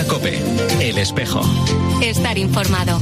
Mediodía COPE, El Espejo. Estar informado.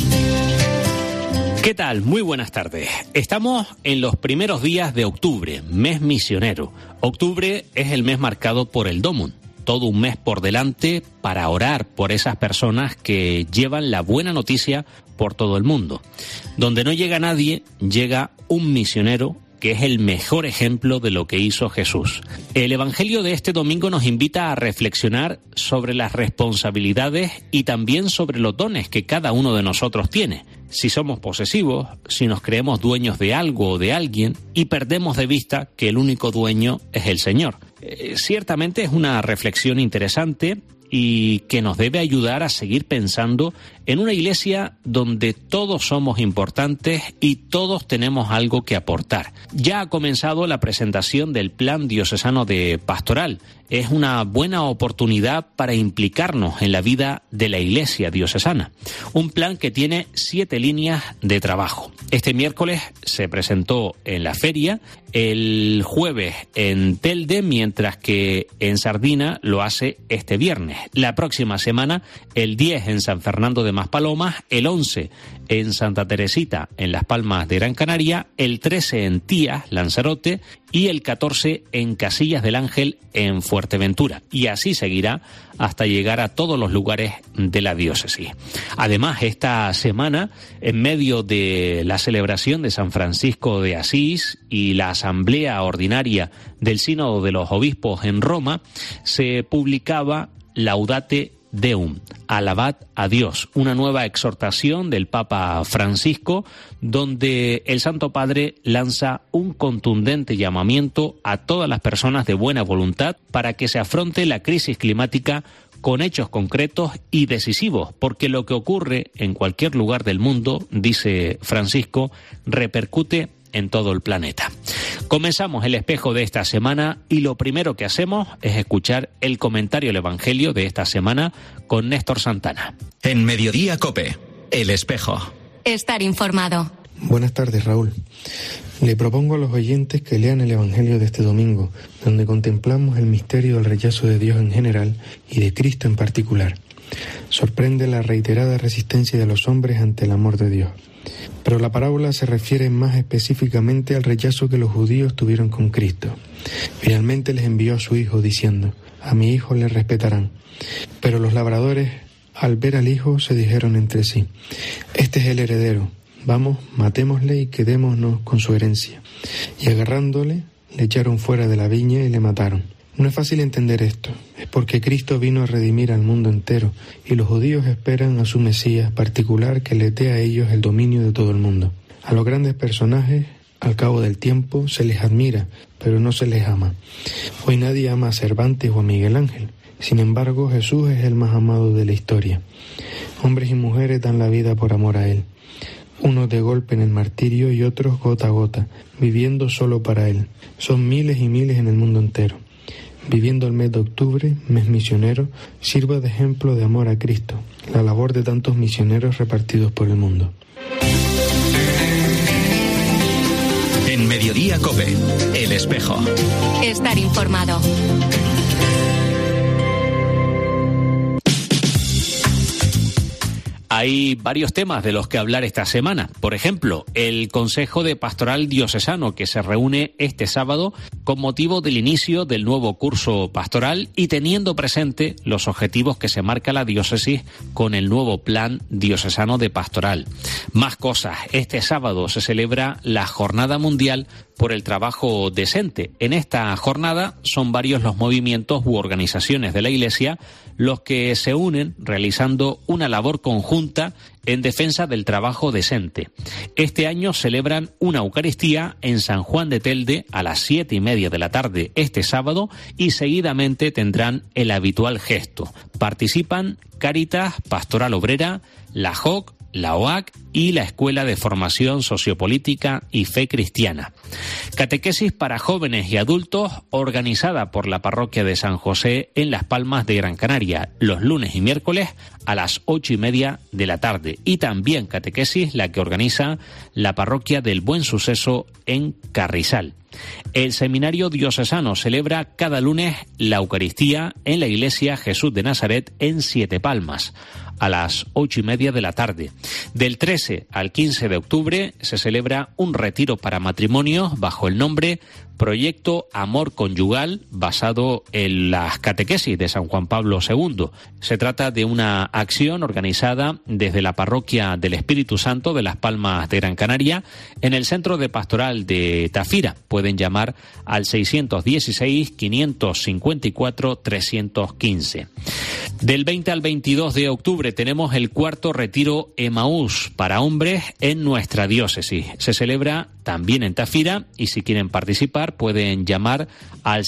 ¿Qué tal? Muy buenas tardes. Estamos en los primeros días de octubre, mes misionero. Octubre es el mes marcado por el Domum. Todo un mes por delante para orar por esas personas que llevan la buena noticia por todo el mundo. Donde no llega nadie, llega un misionero que es el mejor ejemplo de lo que hizo Jesús. El Evangelio de este domingo nos invita a reflexionar sobre las responsabilidades y también sobre los dones que cada uno de nosotros tiene. Si somos posesivos, si nos creemos dueños de algo o de alguien y perdemos de vista que el único dueño es el Señor. Ciertamente es una reflexión interesante y que nos debe ayudar a seguir pensando en una iglesia donde todos somos importantes y todos tenemos algo que aportar. Ya ha comenzado la presentación del Plan Diocesano de Pastoral. Es una buena oportunidad para implicarnos en la vida de la Iglesia diocesana. Un plan que tiene 7 líneas de trabajo. Este miércoles se presentó en la feria, el jueves en Telde, mientras que en Sardina lo hace este viernes. La próxima semana, el 10 en San Fernando de Maspalomas, el 11 en Santa Teresita, en Las Palmas de Gran Canaria, el 13 en Tías, Lanzarote, y el 14 en Casillas del Ángel, en Fuerteventura. Y así seguirá hasta llegar a todos los lugares de la diócesis. Además, esta semana, en medio de la celebración de San Francisco de Asís y la Asamblea Ordinaria del Sínodo de los Obispos en Roma, se publicaba Laudate Deum, alabad a Dios, una nueva exhortación del Papa Francisco, donde el Santo Padre lanza un contundente llamamiento a todas las personas de buena voluntad para que se afronte la crisis climática con hechos concretos y decisivos, porque lo que ocurre en cualquier lugar del mundo, dice Francisco, repercute en todo el planeta. Comenzamos el espejo de esta semana y lo primero que hacemos es escuchar el comentario del Evangelio de esta semana con Néstor Santana. En Mediodía COPE, El Espejo. Estar informado. Buenas tardes, Raúl. Le propongo a los oyentes que lean el Evangelio de este domingo, donde contemplamos el misterio del rechazo de Dios en general y de Cristo en particular. Sorprende la reiterada resistencia de los hombres ante el amor de Dios. Pero la parábola se refiere más específicamente al rechazo que los judíos tuvieron con Cristo. Finalmente les envió a su hijo diciendo: a mi hijo le respetarán. Pero los labradores, al ver al hijo, se dijeron entre sí: este es el heredero, vamos, matémosle y quedémonos con su herencia. Y agarrándole, le echaron fuera de la viña y le mataron. No es fácil entender esto, es porque Cristo vino a redimir al mundo entero y los judíos esperan a su Mesías particular que les dé a ellos el dominio de todo el mundo. A los grandes personajes, al cabo del tiempo, se les admira, pero no se les ama. Hoy nadie ama a Cervantes o a Miguel Ángel. Sin embargo, Jesús es el más amado de la historia. Hombres y mujeres dan la vida por amor a Él. Unos de golpe en el martirio y otros gota a gota, viviendo solo para Él. Son miles y miles en el mundo entero. Viviendo el mes de octubre, mes misionero, sirva de ejemplo de amor a Cristo, la labor de tantos misioneros repartidos por el mundo. En Mediodía COPE, El Espejo. Estar informado. Hay varios temas de los que hablar esta semana. Por ejemplo, el Consejo de Pastoral Diocesano, que se reúne este sábado con motivo del inicio del nuevo curso pastoral y teniendo presente los objetivos que se marca la diócesis con el nuevo Plan Diocesano de Pastoral. Más cosas. Este sábado se celebra la Jornada Mundial por el Trabajo Decente. En esta jornada son varios los movimientos u organizaciones de la Iglesia los que se unen realizando una labor conjunta en defensa del trabajo decente. Este año celebran una Eucaristía en San Juan de Telde a las 7:30 de la tarde este sábado y seguidamente tendrán el habitual gesto. Participan Cáritas, Pastoral Obrera, la JOC, la OAC y la Escuela de Formación Sociopolítica y Fe Cristiana. Catequesis para jóvenes y adultos organizada por la Parroquia de San José en Las Palmas de Gran Canaria, los lunes y miércoles a las 8:30 de la tarde. Y también catequesis la que organiza la Parroquia del Buen Suceso en Carrizal. El Seminario Diocesano celebra cada lunes la Eucaristía en la Iglesia Jesús de Nazaret en Siete Palmas, a las 8:30 de la tarde. Del 13 al 15 de octubre se celebra un retiro para matrimonios bajo el nombre Proyecto Amor Conyugal, basado en las catequesis de San Juan Pablo II. Se trata de una acción organizada desde la Parroquia del Espíritu Santo de Las Palmas de Gran Canaria en el Centro de Pastoral de Tafira. Pueden llamar al 616-554-315. Del 20 al 22 de octubre tenemos el cuarto retiro Emaús para hombres en nuestra diócesis. Se celebra también en Tafira y si quieren participar pueden llamar al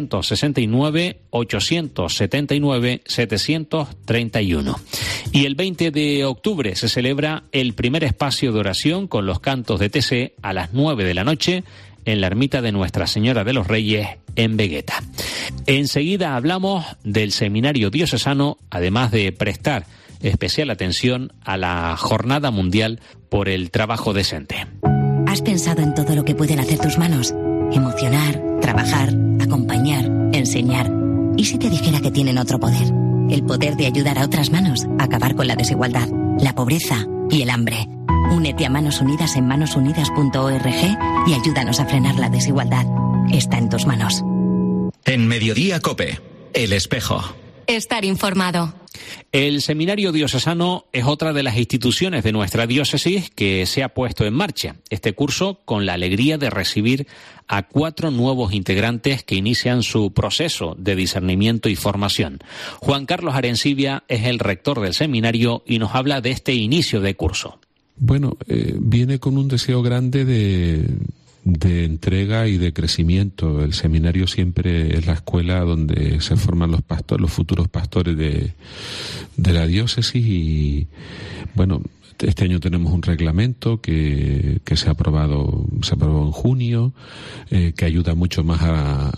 669-879-731. Y el 20 de octubre se celebra el primer espacio de oración con los cantos de TC a las 9 de la noche en la ermita de Nuestra Señora de los Reyes en Vegueta. Enseguida hablamos del Seminario Diocesano, además de prestar especial atención a la Jornada Mundial por el Trabajo Decente. ¿Has pensado en todo lo que pueden hacer tus manos? Emocionar, trabajar, acompañar, enseñar. ¿Y si te dijera que tienen otro poder? El poder de ayudar a otras manos a acabar con la desigualdad, la pobreza y el hambre. Únete a Manos Unidas en manosunidas.org y ayúdanos a frenar la desigualdad. Está en tus manos. En Mediodía COPE, El Espejo. Estar informado. El Seminario Diocesano es otra de las instituciones de nuestra diócesis que se ha puesto en marcha este curso con la alegría de recibir a 4 nuevos integrantes que inician su proceso de discernimiento y formación. Juan Carlos Arencibia es el rector del seminario y nos habla de este inicio de curso. Bueno, viene con un deseo grande de entrega y de crecimiento. El seminario siempre es la escuela donde se forman los futuros pastores de la diócesis y, bueno, este año tenemos un reglamento que se aprobó en junio, que ayuda mucho más a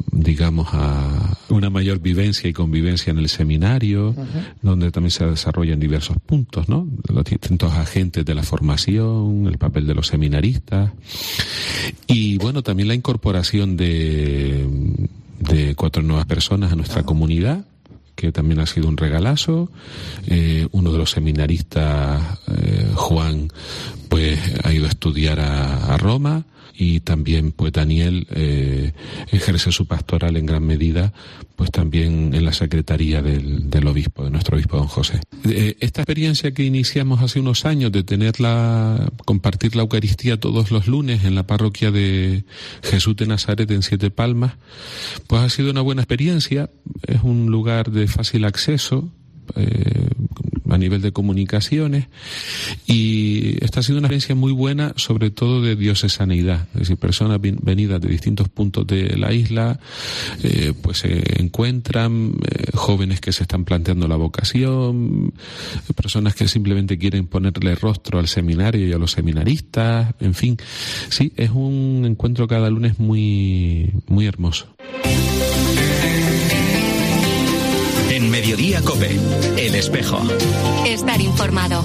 una mayor vivencia y convivencia en el seminario, donde también se desarrollan diversos puntos, ¿no? Los distintos agentes de la formación, el papel de los seminaristas y, bueno, también la incorporación de 4 nuevas personas a nuestra comunidad, que también ha sido un regalazo. Uno de los seminaristas, Juan, pues ha ido a estudiar a Roma y también pues Daniel ejerce su pastoral en gran medida pues también en la secretaría del obispo, de nuestro obispo don José. Esta experiencia que iniciamos hace unos años de compartir la Eucaristía todos los lunes en la parroquia de Jesús de Nazaret en Siete Palmas, pues ha sido una buena experiencia. Es un lugar de fácil acceso a nivel de comunicaciones y esta ha sido una experiencia muy buena, sobre todo de diocesanidad, es decir, personas venidas de distintos puntos de la isla pues se encuentran, jóvenes que se están planteando la vocación, personas que simplemente quieren ponerle rostro al seminario y a los seminaristas, en fin, sí, es un encuentro cada lunes muy, muy hermoso. En Mediodía COPE, El Espejo. Estar informado.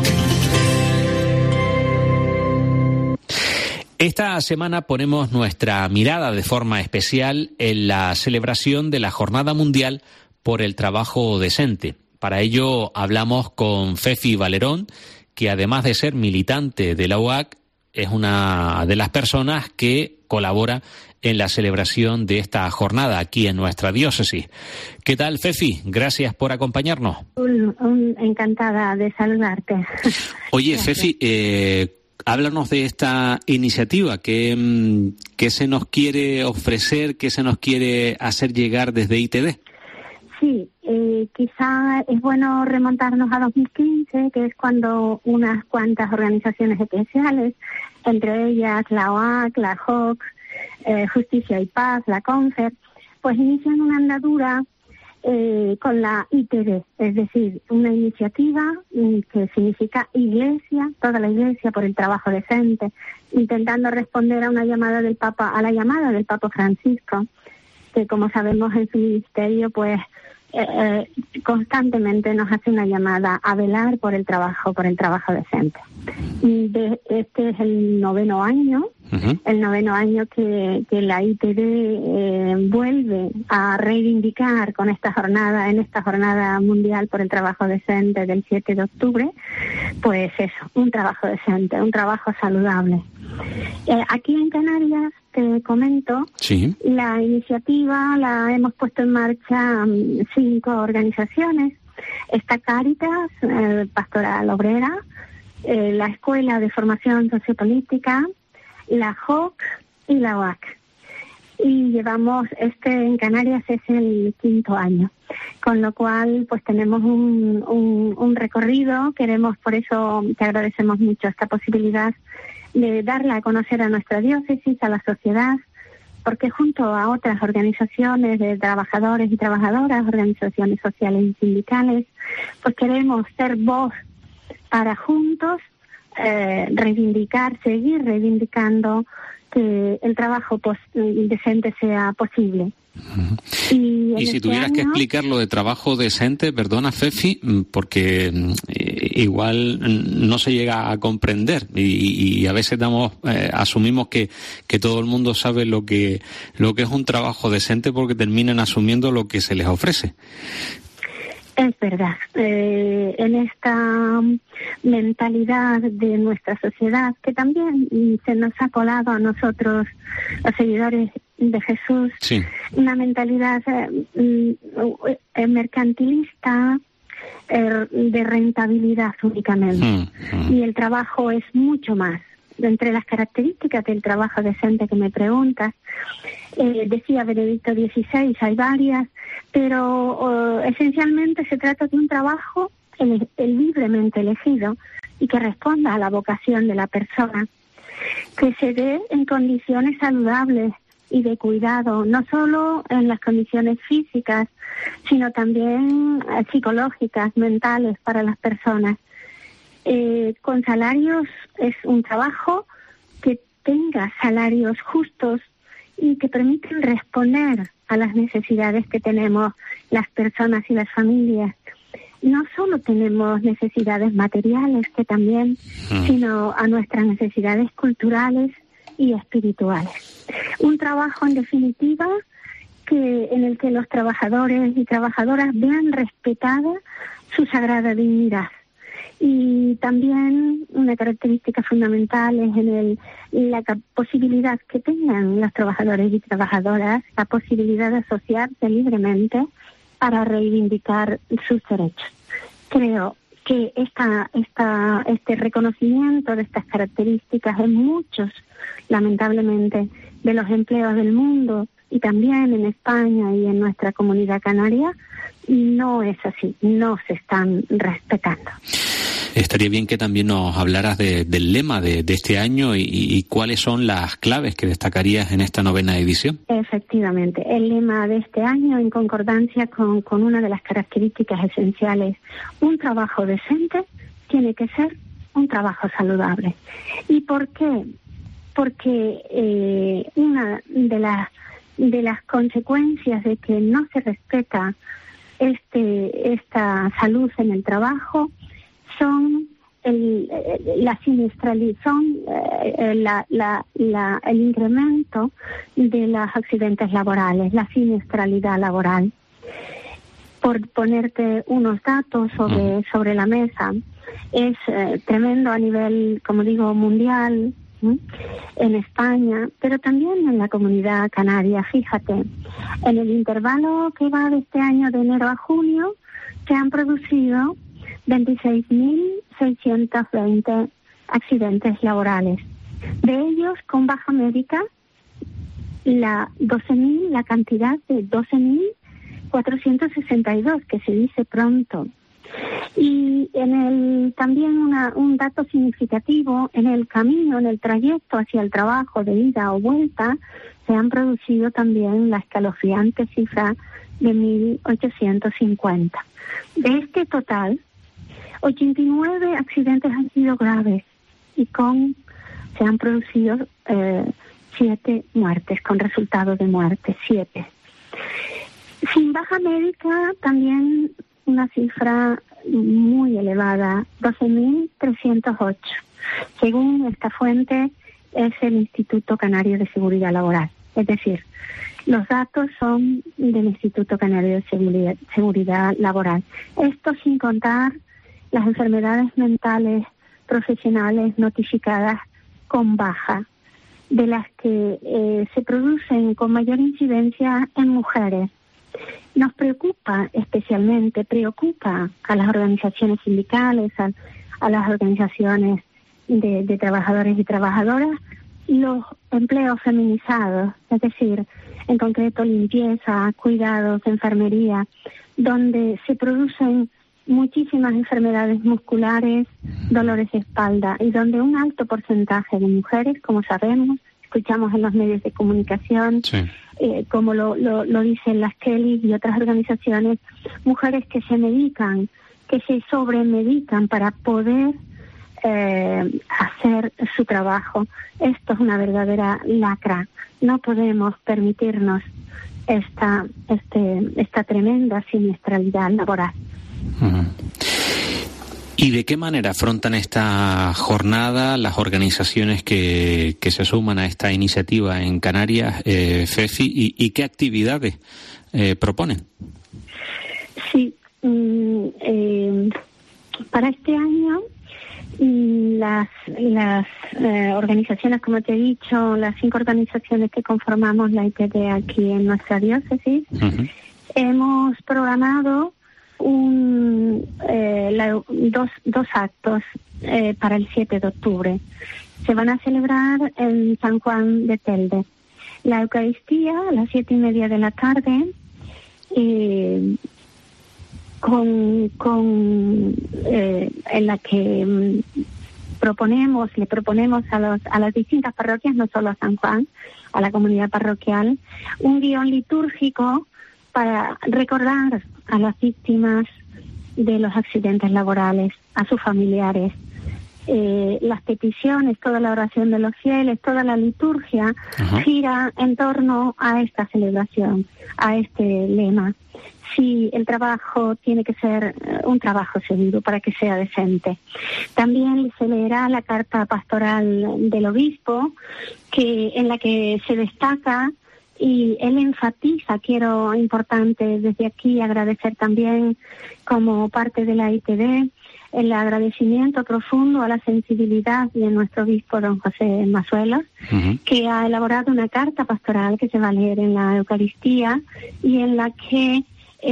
Esta semana ponemos nuestra mirada de forma especial en la celebración de la Jornada Mundial por el Trabajo Decente. Para ello hablamos con Fefi Valerón, que además de ser militante de la OAC, es una de las personas que colabora en la celebración de esta jornada aquí en nuestra diócesis. ¿Qué tal, Fefi? Gracias por acompañarnos. Encantada de saludarte. Oye, Gracias. Fefi, háblanos de esta iniciativa. ¿Qué se nos quiere ofrecer, qué se nos quiere hacer llegar desde ITD? Sí, quizá es bueno remontarnos a 2015, que es cuando unas cuantas organizaciones eclesiales, entre ellas la OAC, la JOC, Justicia y Paz, la CONFER, pues inician una andadura con la ITD, es decir, una iniciativa que significa iglesia, toda la iglesia por el trabajo decente, intentando responder a una llamada del Papa, a la llamada del Papa Francisco, que como sabemos en su ministerio, pues constantemente nos hace una llamada a velar por el trabajo decente. Este es el 9º año. El 9º año que la ITD vuelve a reivindicar en esta jornada mundial por el trabajo decente del 7 de octubre, pues eso, un trabajo decente, un trabajo saludable. Aquí en Canarias, te comento, sí, la iniciativa la hemos puesto en marcha 5 organizaciones. Está Cáritas, Pastoral Obrera, la Escuela de Formación Sociopolítica, la JOC y la UAC. Y llevamos, en Canarias es el 5º año, con lo cual pues tenemos un recorrido. Queremos, por eso te agradecemos mucho esta posibilidad de darla a conocer a nuestra diócesis, a la sociedad, porque junto a otras organizaciones de trabajadores y trabajadoras, organizaciones sociales y sindicales, pues queremos ser voz para juntos seguir reivindicando que el trabajo decente sea posible. Y si tuvieras que explicar lo de trabajo decente, perdona Fefi, porque igual no se llega a comprender y a veces asumimos que todo el mundo sabe lo que es un trabajo decente porque terminan asumiendo lo que se les ofrece. Es verdad, en esta mentalidad de nuestra sociedad, que también se nos ha colado a nosotros, los seguidores de Jesús, sí, una mentalidad mercantilista, de rentabilidad únicamente. Y el trabajo es mucho más. Entre las características del trabajo decente que me preguntas, decía Benedicto XVI, hay varias, pero esencialmente se trata de un trabajo libremente elegido y que responda a la vocación de la persona, que se dé en condiciones saludables y de cuidado, no solo en las condiciones físicas, sino también psicológicas, mentales para las personas. Con salarios, es un trabajo que tenga salarios justos y que permiten responder a las necesidades que tenemos las personas y las familias. No solo tenemos necesidades materiales, que también, sino a nuestras necesidades culturales y espirituales. Un trabajo, en definitiva, en el que los trabajadores y trabajadoras vean respetada su sagrada dignidad. Y también una característica fundamental es la posibilidad que tengan los trabajadores y trabajadoras, la posibilidad de asociarse libremente para reivindicar sus derechos. Creo que este reconocimiento de estas características en muchos, lamentablemente, de los empleos del mundo y también en España y en nuestra comunidad canaria, no es así, no se están respetando. Estaría bien que también nos hablaras del lema de este año y cuáles son las claves que destacarías en esta 9ª edición. Efectivamente, el lema de este año, en concordancia con una de las características esenciales, un trabajo decente tiene que ser un trabajo saludable. ¿Y por qué? Porque una de las consecuencias de que no se respeta esta salud en el trabajo son el incremento de los accidentes laborales, la siniestralidad laboral. Por ponerte unos datos sobre la mesa, es tremendo a nivel, como digo, mundial, en España, pero también en la comunidad canaria. Fíjate, en el intervalo que va de este año de enero a junio, se han producido 26.620 accidentes laborales. De ellos, con baja médica, la cantidad de 12.462, que se dice pronto. Y también un dato significativo, en el camino, en el trayecto hacia el trabajo de ida o vuelta, se han producido también la escalofriante cifra de 1.850. De este total, 89 accidentes han sido graves y se han producido 7 muertes, con resultado de muerte, 7. Sin baja médica, también una cifra muy elevada, 12.308. Según esta fuente, es el Instituto Canario de Seguridad Laboral. Es decir, los datos son del Instituto Canario de Seguridad Laboral. Esto sin contar las enfermedades mentales profesionales notificadas con baja, de las que se producen con mayor incidencia en mujeres. Nos preocupa a las organizaciones sindicales, a las organizaciones de trabajadores y trabajadoras, los empleos feminizados, es decir, en concreto limpieza, cuidados, enfermería, donde se producen muchísimas enfermedades musculares, dolores de espalda, y donde un alto porcentaje de mujeres, como sabemos, escuchamos en los medios de comunicación, sí, como lo dicen las Kelly y otras organizaciones, mujeres que se medican, que se sobremedican para poder hacer su trabajo. Esto es una verdadera lacra. No podemos permitirnos esta tremenda siniestralidad laboral. Uh-huh. ¿Y de qué manera afrontan esta jornada las organizaciones que se suman a esta iniciativa en Canarias, FEFI, y qué actividades proponen? Sí, para este año las organizaciones, como te he dicho, las 5 organizaciones que conformamos la IPD aquí en nuestra diócesis, uh-huh, hemos programado dos actos para el 7 de octubre. Se van a celebrar en San Juan de Telde. La Eucaristía a las 7:30 de la tarde, en la que le proponemos a las distintas parroquias, no solo a San Juan, a la comunidad parroquial, un guión litúrgico para recordar a las víctimas de los accidentes laborales, a sus familiares. Las peticiones, toda la oración de los fieles, toda la liturgia, uh-huh, gira en torno a esta celebración, a este lema. Sí, el trabajo tiene que ser un trabajo seguro para que sea decente. También se leerá la carta pastoral del obispo, en la que se destaca y él enfatiza, importante desde aquí agradecer también como parte de la ITD, el agradecimiento profundo a la sensibilidad de nuestro obispo don José Mazuelos, uh-huh, que ha elaborado una carta pastoral que se va a leer en la Eucaristía y en la que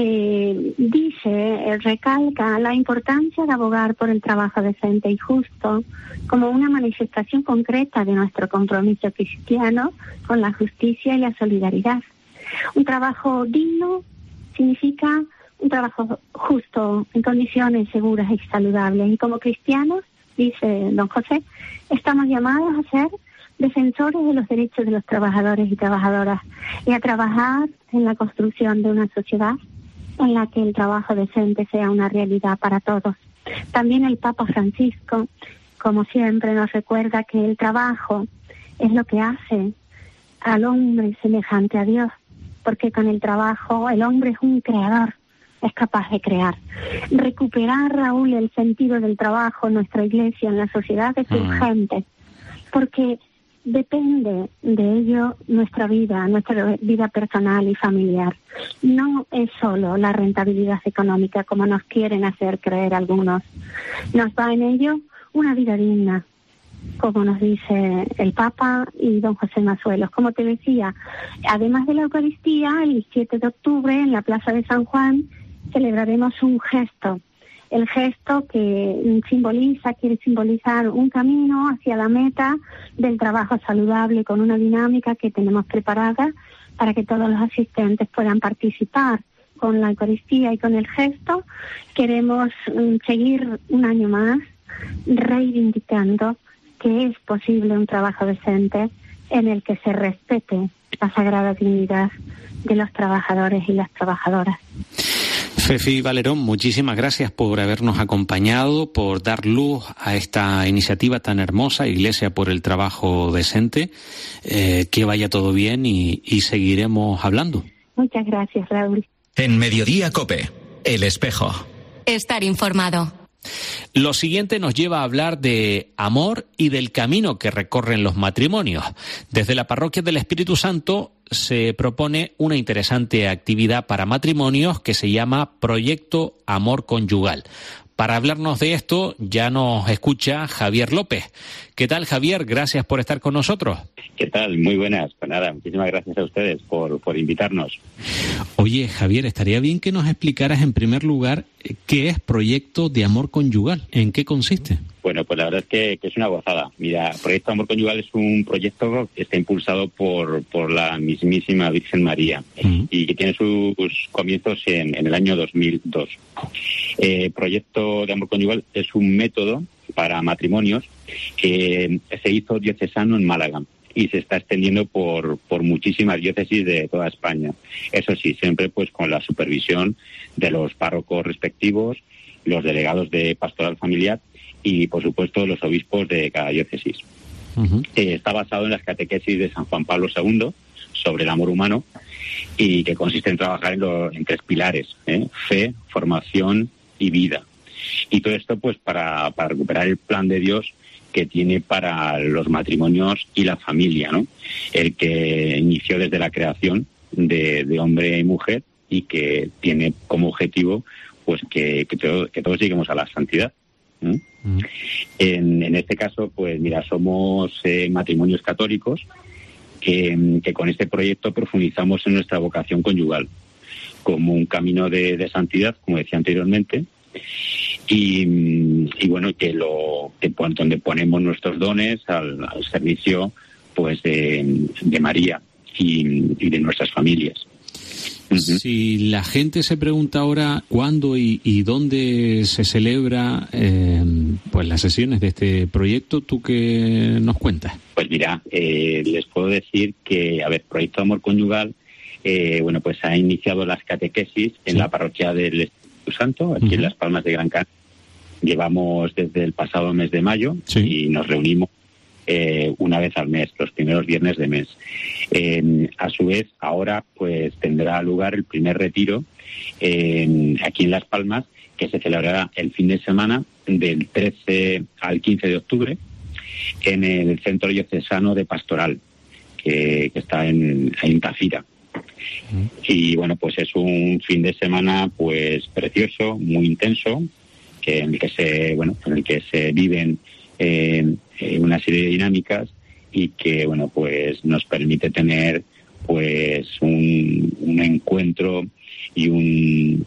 recalca la importancia de abogar por el trabajo decente y justo como una manifestación concreta de nuestro compromiso cristiano con la justicia y la solidaridad. Un trabajo digno significa un trabajo justo en condiciones seguras y saludables. Y como cristianos, dice don José, estamos llamados a ser defensores de los derechos de los trabajadores y trabajadoras y a trabajar en la construcción de una sociedad en la que el trabajo decente sea una realidad para todos. También el Papa Francisco, como siempre, nos recuerda que el trabajo es lo que hace al hombre semejante a Dios, porque con el trabajo el hombre es un creador, es capaz de crear. Recuperar, Raúl, el sentido del trabajo en nuestra iglesia, en la sociedad, es urgente, porque depende de ello nuestra vida personal y familiar. No es solo la rentabilidad económica, como nos quieren hacer creer algunos. Nos va en ello una vida digna, como nos dice el Papa y don José Mazuelos. Como te decía, además de la Eucaristía, el 7 de octubre en la Plaza de San Juan celebraremos un gesto. El gesto que quiere simbolizar un camino hacia la meta del trabajo saludable, con una dinámica que tenemos preparada para que todos los asistentes puedan participar. Con la Eucaristía y con el gesto queremos seguir un año más reivindicando que es posible un trabajo decente, en el que se respete la sagrada dignidad de los trabajadores y las trabajadoras. Fefi Valerón, muchísimas gracias por habernos acompañado, por dar luz a esta iniciativa tan hermosa, Iglesia por el Trabajo Decente. Que vaya todo bien y seguiremos hablando. Muchas gracias, Raúl. En Mediodía COPE, El Espejo. Estar informado. Lo siguiente nos lleva a hablar de amor y del camino que recorren los matrimonios. Desde la Parroquia del Espíritu Santo se propone una interesante actividad para matrimonios que se llama Proyecto Amor Conyugal. Para hablarnos de esto ya nos escucha Javier López. ¿Qué tal, Javier? Gracias por estar con nosotros. ¿Qué tal? Muy buenas. Pues nada, muchísimas gracias a ustedes por invitarnos. Oye, Javier, estaría bien que nos explicaras en primer lugar qué es Proyecto de Amor Conyugal, ¿en qué consiste? Bueno, pues la verdad es que es una gozada. Mira, Proyecto Amor Conyugal es un proyecto que está impulsado por la mismísima Virgen María y que tiene sus comienzos en el año 2002. Proyecto de Amor Conyugal es un método para matrimonios que se hizo diocesano en Málaga y se está extendiendo por muchísimas diócesis de toda España. Eso sí, siempre pues con la supervisión de los párrocos respectivos, los delegados de pastoral familiar y, por supuesto, los obispos de cada diócesis. Está basado en las catequesis de San Juan Pablo II sobre el amor humano y que consiste en trabajar en 3 pilares, fe, formación y vida. Y todo esto pues para recuperar el plan de Dios que tiene para los matrimonios y la familia, ¿no? El que inició desde la creación de hombre y mujer y que tiene como objetivo pues que todos lleguemos a la santidad. En este caso, pues mira, somos matrimonios católicos que con este proyecto profundizamos en nuestra vocación conyugal como un camino de santidad, como decía anteriormente, y bueno, donde ponemos nuestros dones al servicio pues de María y de nuestras familias. Si la gente se pregunta ahora cuándo y dónde se celebra pues las sesiones de este proyecto, ¿tú qué nos cuentas? Pues mira, les puedo decir que, Proyecto Amor Conyugal, bueno, pues ha iniciado las catequesis en la Parroquia del Espíritu Santo, aquí en Las Palmas de Gran Canaria. Llevamos desde el pasado mes de mayo y nos reunimos una vez al mes, los primeros viernes de mes. A su vez, ahora pues tendrá lugar el primer retiro aquí en Las Palmas, que se celebrará el fin de semana del 13 al 15 de octubre en el Centro Diocesano de Pastoral, que está en Tafira. Y bueno, pues es un fin de semana pues precioso, muy intenso, en el que se viven una serie de dinámicas y que bueno pues nos permite tener pues un encuentro y un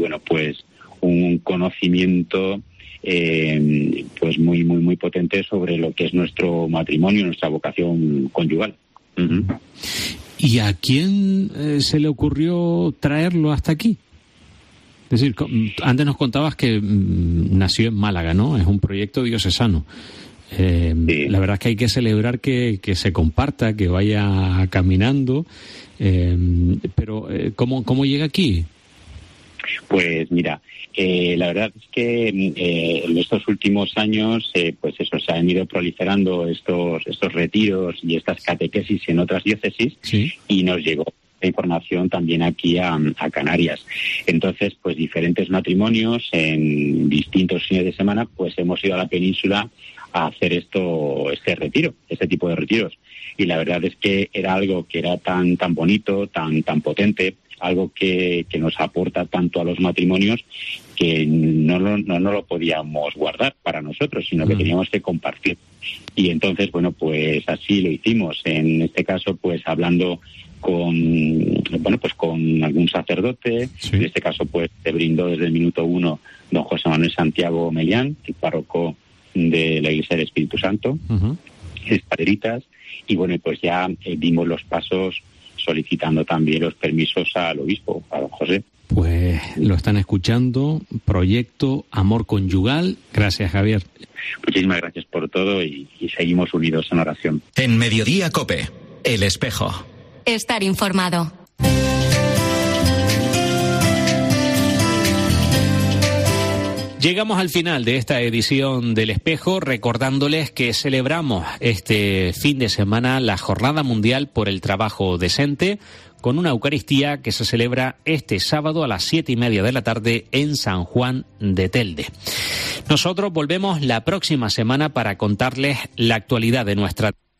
conocimiento pues muy muy muy potente sobre lo que es nuestro matrimonio, nuestra vocación conyugal. ¿Y a quién se le ocurrió traerlo hasta aquí? Es decir, antes nos contabas que nació en Málaga, ¿no? Es un proyecto diocesano. Sí. La verdad es que hay que celebrar que se comparta, que vaya caminando. Pero, ¿cómo llega aquí? Pues mira, la verdad es que en estos últimos años, pues eso, se han ido proliferando estos retiros y estas catequesis en otras diócesis, y nos llegó información también aquí a Canarias. Entonces, pues diferentes matrimonios en distintos fines de semana, pues hemos ido a la península a hacer este tipo de retiros. Y la verdad es que era algo que era tan bonito, tan potente, algo que nos aporta tanto a los matrimonios que no lo podíamos guardar para nosotros, sino que teníamos que compartir. Y entonces, bueno, pues así lo hicimos. En este caso, pues hablando con algún sacerdote. En este caso, pues se brindó desde el minuto 1 don José Manuel Santiago Melián, el párroco de la Iglesia del Espíritu Santo, paderitas, y bueno, pues ya dimos los pasos solicitando también los permisos al obispo, a don José. Pues lo están escuchando, Proyecto Amor Conyugal. Gracias, Javier. Muchísimas gracias por todo y seguimos unidos en oración. En Mediodía COPE, El Espejo. Estar informado. Llegamos al final de esta edición del Espejo, recordándoles que celebramos este fin de semana la Jornada Mundial por el Trabajo Decente, con una Eucaristía que se celebra este sábado a las 7:30 de la tarde en San Juan de Telde. Nosotros volvemos la próxima semana para contarles la actualidad de nuestra